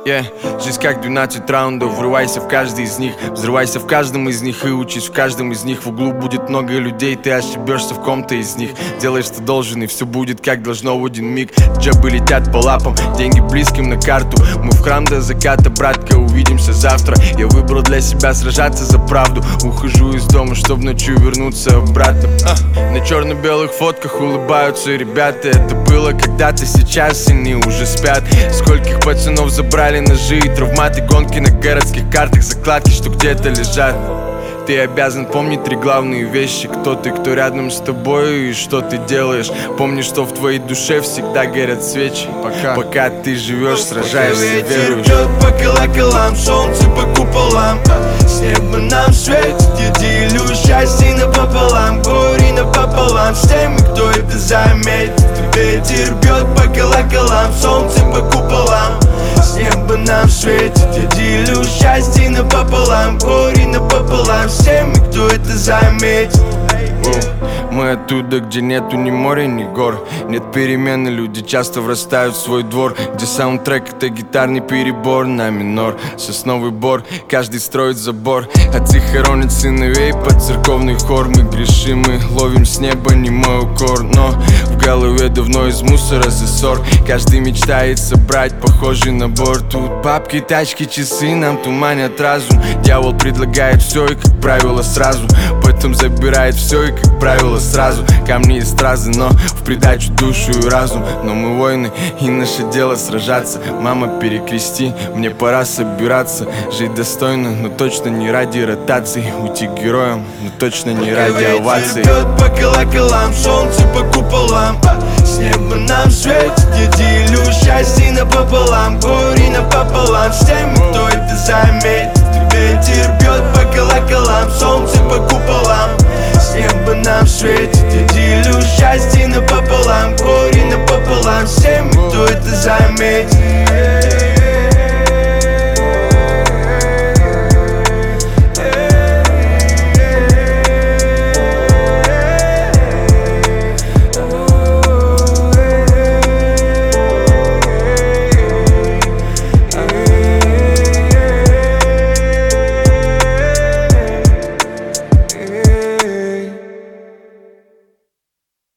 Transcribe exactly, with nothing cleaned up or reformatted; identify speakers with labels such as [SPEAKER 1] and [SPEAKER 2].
[SPEAKER 1] Yeah. Жизнь как двенадцать раундов, врывайся в каждый из них, взрывайся в каждом из них и учись в каждом из них. В углу будет много людей, ты ошибешься в ком-то из них. Делай, что должен, и все будет как должно в один миг. Джабы летят по лапам, деньги близким на карту. Мы в храм до заката, братка, увидимся завтра. Я выбрал для себя сражаться за правду. Ухожу из дома, чтоб ночью вернуться обратно. а, На черно-белых фотках улыбаются ребята. Это было когда-то, сейчас они уже спят. Скольких пацанов забрали ножи и травматы, гонки на городских картах, закладки, что где-то лежат. Ты обязан помнить три главные вещи: кто ты, кто рядом с тобой и что ты делаешь. Помни, что в твоей душе всегда горят свечи. Пока, пока ты живешь, сражаешься, веруешь.
[SPEAKER 2] Ветер бьет по колоколам, солнце по куполам. С неба нам светит, я делю счастье напополам, горе напополам с теми, кто это заметит. Ветер бьет по колоколам, солнце по куполам. С неба нам светит, я делю счастье напополам, горе напополам с теми, кто это заметит.
[SPEAKER 1] Мы оттуда, где нету ни моря, ни гор. Нет перемены, люди часто врастают в свой двор, где саундтрек — это гитарный перебор на минор. Сосновый бор, каждый строит забор. Отцы хоронят сыновей под церковный хор. Мы грешим, мы ловим с неба немой укор. Но в голове давно из мусора засор. Каждый мечтает собрать похожий набор. Тут папки, тачки, часы нам туманят разум. Дьявол предлагает все и, как правило, сразу. Потом забирает все и, как правило, сразу. Камни и стразы, но в придачу душу и разум. Но мы воины, и наше дело сражаться. Мама, перекрести, мне пора собираться. Жить достойно, но точно не ради ротации. Уйти героем, но точно не ради оваций.
[SPEAKER 2] Ветер бьет по колоколам, солнце по куполам. С неба нам светит, я делю счастье напополам, горе напополам с теми, кто это заметит. Ветер бьет по колоколам, солнце по куполам. С неба нам светит, я делю счастье напополам, горе напополам с теми, кто это заметит.